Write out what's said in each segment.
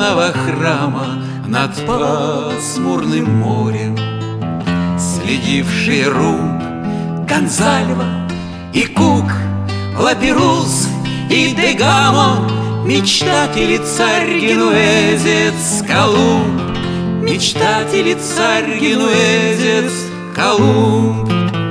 зеленого храма над пасмурным морем. Следившие Румб, Гонзальво и Кук, Лаперус и Дегамо, мечтатели царь генуэзец Колумб, мечтатели царь генуэзец Колумб.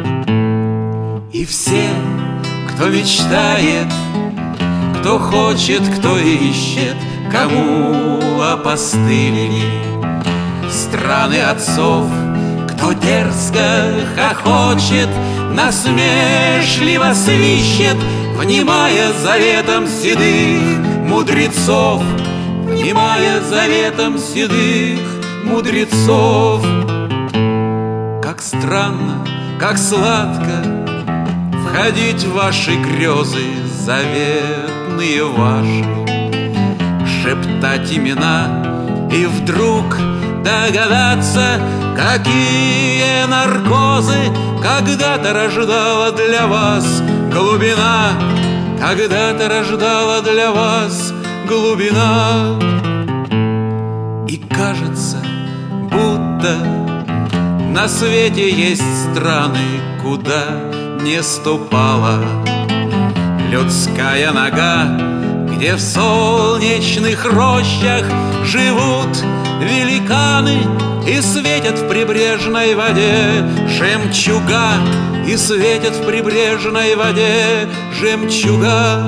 И все, кто мечтает, кто хочет, кто ищет, кому опостылили страны отцов, кто дерзко хохочет, насмешливо свищет, внимая заветам седых мудрецов, внимая заветам седых мудрецов. Как странно, как сладко входить в ваши грезы, заветные ваши, шептать имена и вдруг догадаться, какие наркозы когда-то рождала для вас глубина, когда-то рождала для вас глубина. И кажется, будто на свете есть страны, куда не ступала людская нога, где в солнечных рощах живут великаны и светят в прибрежной воде жемчуга, и светят в прибрежной воде жемчуга.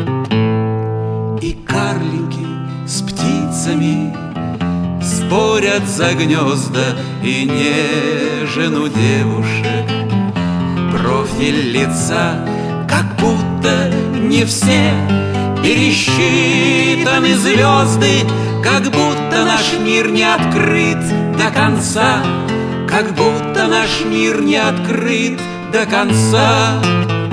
И карлики с птицами спорят за гнезда и нежен девушек. Профиль лица, как будто не все пересчитаны звезды, как будто наш мир не открыт до конца, как будто наш мир не открыт до конца.